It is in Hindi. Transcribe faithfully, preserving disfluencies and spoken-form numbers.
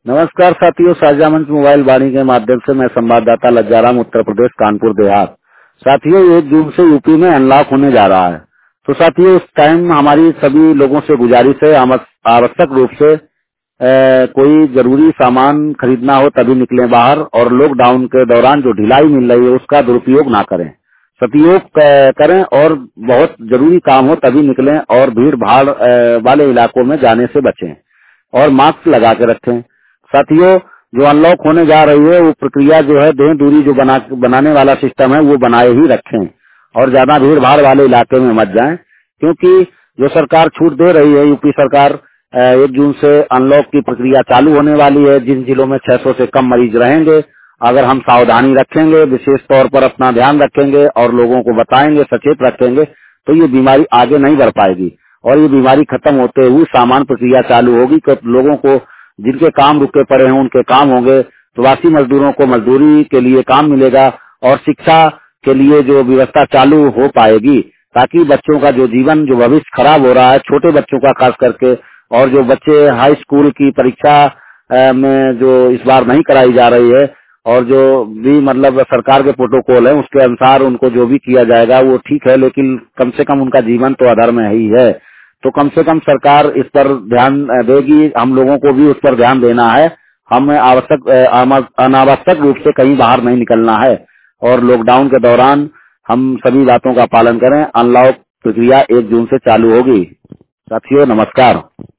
नमस्कार साथियों, साझा मंच मोबाइल वाणी के माध्यम से मैं संवाददाता लज्जाराम, उत्तर प्रदेश, कानपुर देहात। साथियों, एक जून से यूपी में अनलॉक होने जा रहा है। तो साथियों, इस टाइम हमारी सभी लोगों से गुजारिश है, हम आवश्यक रूप से ए, कोई जरूरी सामान खरीदना हो तभी निकलें बाहर, और लॉकडाउन के दौरान जो ढिलाई मिल रही है उसका दुरुपयोग ना करें, सदुपयोग करें, और बहुत जरूरी काम हो तभी निकलें, और भीड़ भाड़ वाले इलाकों में जाने से बचें और मास्क लगा के रखें। साथियों, जो अनलॉक होने जा रही है वो प्रक्रिया जो है, देह दूरी जो बना बनाने वाला सिस्टम है वो बनाए ही रखें, और ज्यादा भीड़ भाड़ वाले इलाके में मत जाएं, क्योंकि जो सरकार छूट दे रही है, यूपी सरकार एक जून से अनलॉक की प्रक्रिया चालू होने वाली है। जिन जिलों में छह सौ से कम मरीज रहेंगे, अगर हम सावधानी रखेंगे, विशेष तौर पर अपना ध्यान रखेंगे और लोगों को बताएंगे, सचेत रखेंगे, तो ये बीमारी आगे नहीं बढ़ पाएगी, और ये बीमारी खत्म होते हुए सामान्य प्रक्रिया चालू होगी। तो लोगों को, जिनके काम रुके पड़े हैं उनके काम होंगे, प्रवासी मजदूरों को मजदूरी के लिए काम मिलेगा, और शिक्षा के लिए जो व्यवस्था चालू हो पाएगी, ताकि बच्चों का जो जीवन, जो भविष्य खराब हो रहा है, छोटे बच्चों का खास करके, और जो बच्चे हाई स्कूल की परीक्षा में जो इस बार नहीं कराई जा रही है, और जो भी मतलब सरकार के प्रोटोकॉल है उसके अनुसार उनको जो भी किया जाएगा वो ठीक है, लेकिन कम से कम उनका जीवन तो आधार में ही है। तो कम से कम सरकार इस पर ध्यान देगी, हम लोगों को भी उस पर ध्यान देना है। हमें आवश्यक अनावश्यक रूप से कहीं बाहर नहीं निकलना है, और लॉकडाउन के दौरान हम सभी बातों का पालन करें। अनलॉक प्रक्रिया एक जून से चालू होगी। साथियों, नमस्कार।